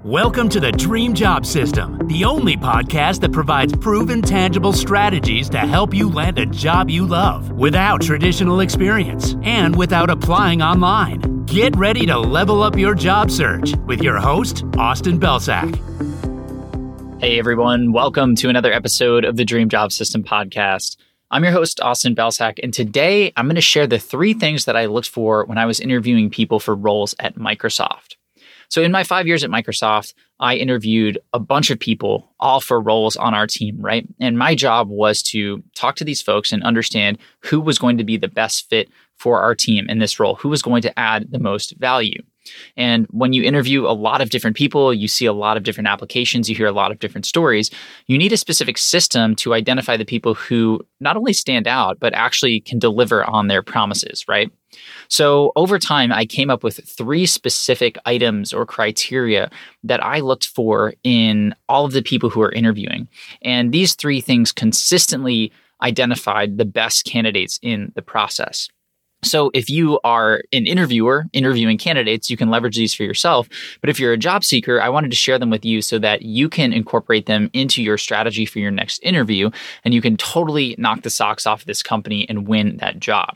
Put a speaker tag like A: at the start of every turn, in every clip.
A: Welcome to the Dream Job System, the only podcast that provides proven, tangible strategies to help you land a job you love without traditional experience and without applying online. Get ready to level up your job search with your host, Austin Belsak.
B: Hey everyone, welcome to another episode of the Dream Job System podcast. I'm your host, Austin Belsak, and today I'm going to share the 3 things that I looked for when I was interviewing people for roles at Microsoft. So in my 5 years at Microsoft, I interviewed a bunch of people, all for roles on our team, right? And my job was to talk to these folks and understand who was going to be the best fit for our team in this role, who was going to add the most value. And when you interview a lot of different people, you see a lot of different applications, you hear a lot of different stories, you need a specific system to identify the people who not only stand out, but actually can deliver on their promises, right? So over time, I came up with 3 specific items or criteria that I looked for in all of the people who are interviewing. And these 3 things consistently identified the best candidates in the process. So if you are an interviewer interviewing candidates, you can leverage these for yourself. But if you're a job seeker, I wanted to share them with you so that you can incorporate them into your strategy for your next interview, and you can totally knock the socks off of this company and win that job.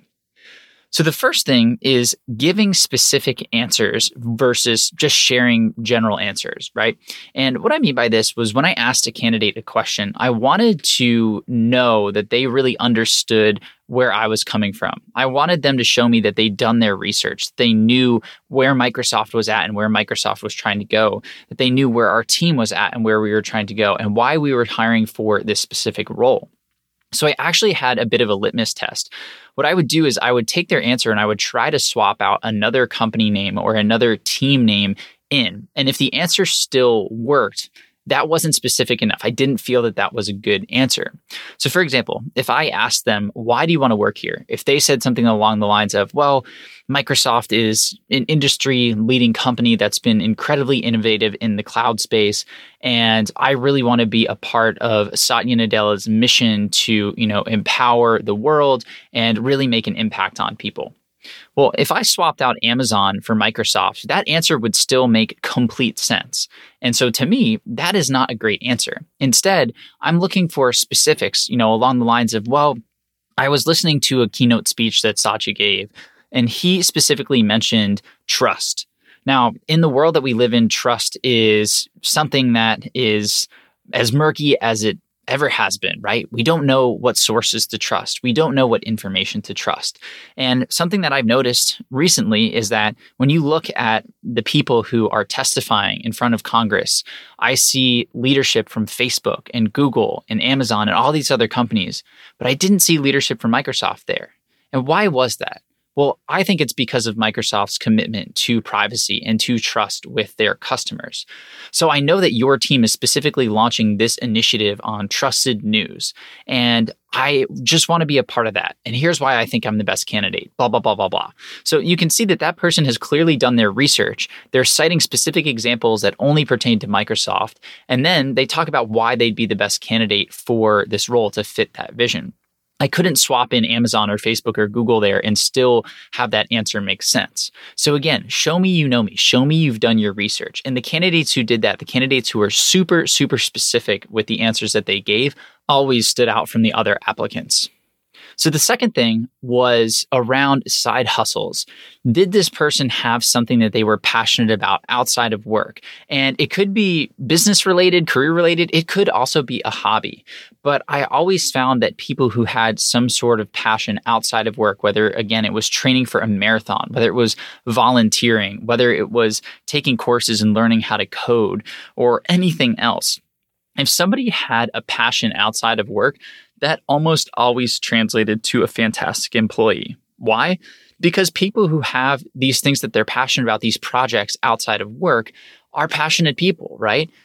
B: So the first thing is giving specific answers versus just sharing general answers, right? And what I mean by this was when I asked a candidate a question, I wanted to know that they really understood where I was coming from. I wanted them to show me that they'd done their research. They knew where Microsoft was at and where Microsoft was trying to go, that they knew where our team was at and where we were trying to go and why we were hiring for this specific role. So I actually had a bit of a litmus test. What I would do is I would take their answer and I would try to swap out another company name or another team name in. And if the answer still worked, that wasn't specific enough. I didn't feel that that was a good answer. So for example, if I asked them, why do you want to work here? If they said something along the lines of, well, Microsoft is an industry leading company that's been incredibly innovative in the cloud space. And I really want to be a part of Satya Nadella's mission to, empower the world and really make an impact on people. Well, if I swapped out Amazon for Microsoft, that answer would still make complete sense. And so to me, that is not a great answer. Instead, I'm looking for specifics, along the lines of, well, I was listening to a keynote speech that Satya gave, and he specifically mentioned trust. Now, in the world that we live in, trust is something that is as murky as it ever has been, right? We don't know what sources to trust. We don't know what information to trust. And something that I've noticed recently is that when you look at the people who are testifying in front of Congress, I see leadership from Facebook and Google and Amazon and all these other companies, but I didn't see leadership from Microsoft there. And why was that? Well, I think it's because of Microsoft's commitment to privacy and to trust with their customers. So I know that your team is specifically launching this initiative on trusted news, and I just want to be a part of that. And here's why I think I'm the best candidate, blah, blah, blah, blah, blah. So you can see that that person has clearly done their research. They're citing specific examples that only pertain to Microsoft, and then they talk about why they'd be the best candidate for this role to fit that vision. I couldn't swap in Amazon or Facebook or Google there and still have that answer make sense. So again, show me you know me. Show me you've done your research. And the candidates who did that, the candidates who were super, super specific with the answers that they gave, always stood out from the other applicants. So the second thing was around side hustles. Did this person have something that they were passionate about outside of work? And it could be business related, career related. It could also be a hobby. But I always found that people who had some sort of passion outside of work, whether, again, it was training for a marathon, whether it was volunteering, whether it was taking courses and learning how to code or anything else. If somebody had a passion outside of work, that almost always translated to a fantastic employee. Why? Because people who have these things that they're passionate about, these projects outside of work, are passionate people, right?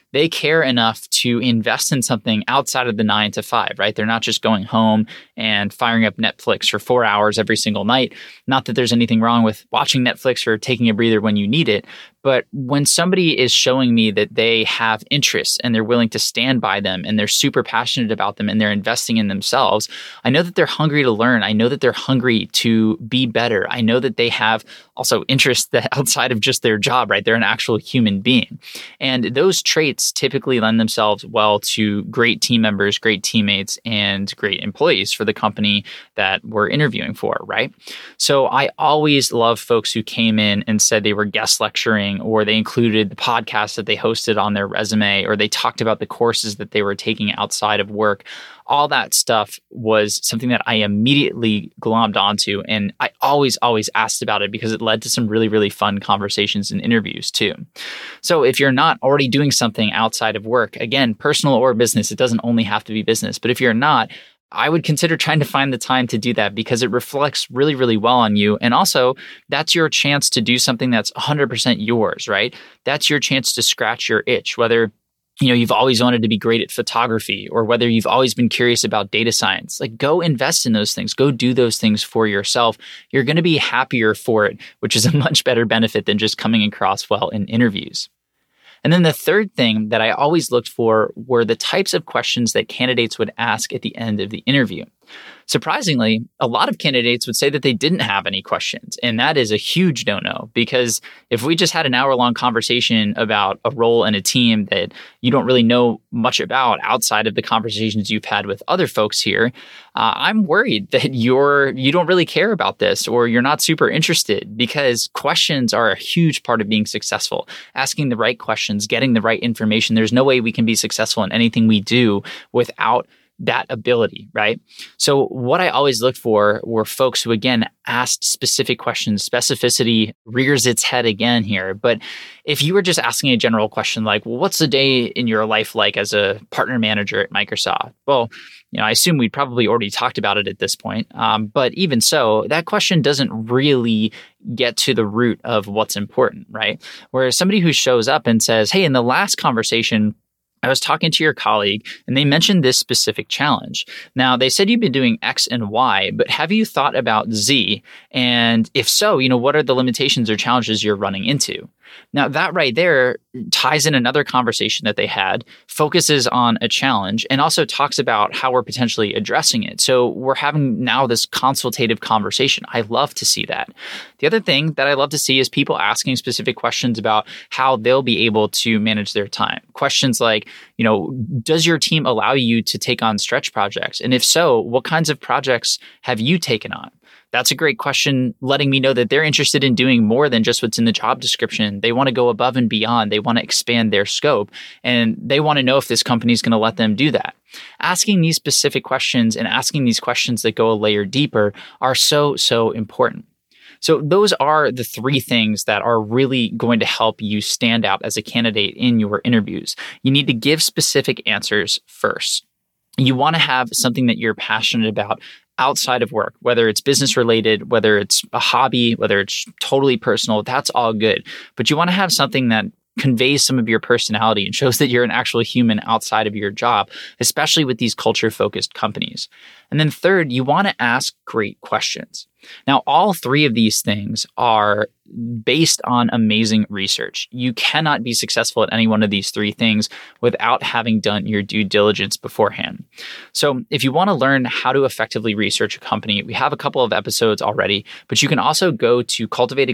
B: they care enough to invest in something outside of the 9 to 5, right? They're not just going home and firing up Netflix for 4 hours every single night. Not that there's anything wrong with watching Netflix or taking a breather when you need it. But when somebody is showing me that they have interests and they're willing to stand by them and they're super passionate about them and they're investing in themselves, I know that they're hungry to learn. I know that they're hungry to be better. I know that they have also interests that outside of just their job, right? They're an actual human being. And those traits typically lend themselves well to great team members, great teammates, and great employees for the company that we're interviewing for, right? So I always love folks who came in and said they were guest lecturing, or they included the podcast that they hosted on their resume, or they talked about the courses that they were taking outside of work. All that stuff was something that I immediately glommed onto. And I always asked about it because it led to some really, really fun conversations and interviews too. So if you're not already doing something outside of work, again, personal or business, it doesn't only have to be business, but if you're not, I would consider trying to find the time to do that because it reflects really, really well on you. And also, that's your chance to do something that's 100% yours, right? That's your chance to scratch your itch, whether you've always wanted to be great at photography or whether you've always been curious about data science. Like, go invest in those things. Go do those things for yourself. You're going to be happier for it, which is a much better benefit than just coming across well in interviews. And then the third thing that I always looked for were the types of questions that candidates would ask at the end of the interview. Surprisingly, a lot of candidates would say that they didn't have any questions. And that is a huge no-no, because if we just had an hour-long conversation about a role in a team that you don't really know much about outside of the conversations you've had with other folks here, I'm worried that you don't really care about this or you're not super interested, because questions are a huge part of being successful. Asking the right questions, getting the right information. There's no way we can be successful in anything we do without that ability, right? So what I always looked for were folks who, again, asked specific questions. Specificity rears its head again here. But if you were just asking a general question like, well, what's the day in your life like as a partner manager at Microsoft? Well, I assume we'd probably already talked about it at this point. But even so, that question doesn't really get to the root of what's important, right? Whereas somebody who shows up and says, hey, in the last conversation, I was talking to your colleague and they mentioned this specific challenge. Now, they said you've been doing X and Y, but have you thought about Z? And if so, what are the limitations or challenges you're running into? Now, that right there ties in another conversation that they had, focuses on a challenge, and also talks about how we're potentially addressing it. So we're having now this consultative conversation. I love to see that. The other thing that I love to see is people asking specific questions about how they'll be able to manage their time. Questions like, does your team allow you to take on stretch projects? And if so, what kinds of projects have you taken on? That's a great question, letting me know that they're interested in doing more than just what's in the job description. They want to go above and beyond. They want to expand their scope, and they want to know if this company is going to let them do that. Asking these specific questions and asking these questions that go a layer deeper are so, so important. So those are the three things that are really going to help you stand out as a candidate in your interviews. You need to give specific answers first. You want to have something that you're passionate about outside of work, whether it's business related, whether it's a hobby, whether it's totally personal, that's all good. But you want to have something that conveys some of your personality and shows that you're an actual human outside of your job, especially with these culture-focused companies. And then third, you want to ask great questions. Now, all three of these things are based on amazing research. You cannot be successful at any one of these three things without having done your due diligence beforehand. So if you want to learn how to effectively research a company, we have a couple of episodes already, but you can also go to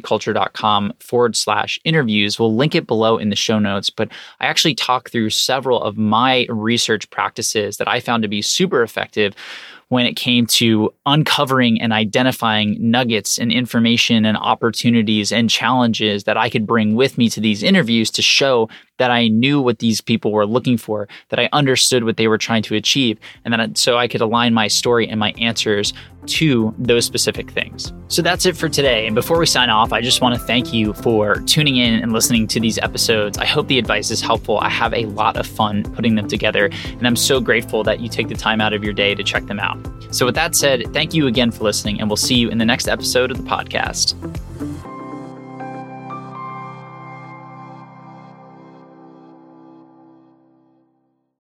B: cultivatedculture.com/interviews. We'll link it below in the show notes, but I actually talk through several of my research practices that I found to be super effective when it came to uncovering and identifying nuggets and information and opportunities and challenges that I could bring with me to these interviews to show that I knew what these people were looking for, that I understood what they were trying to achieve, and that so I could align my story and my answers to those specific things. So that's it for today. And before we sign off, I just want to thank you for tuning in and listening to these episodes. I hope the advice is helpful. I have a lot of fun putting them together, and I'm so grateful that you take the time out of your day to check them out. So with that said, thank you again for listening, and we'll see you in the next episode of the podcast.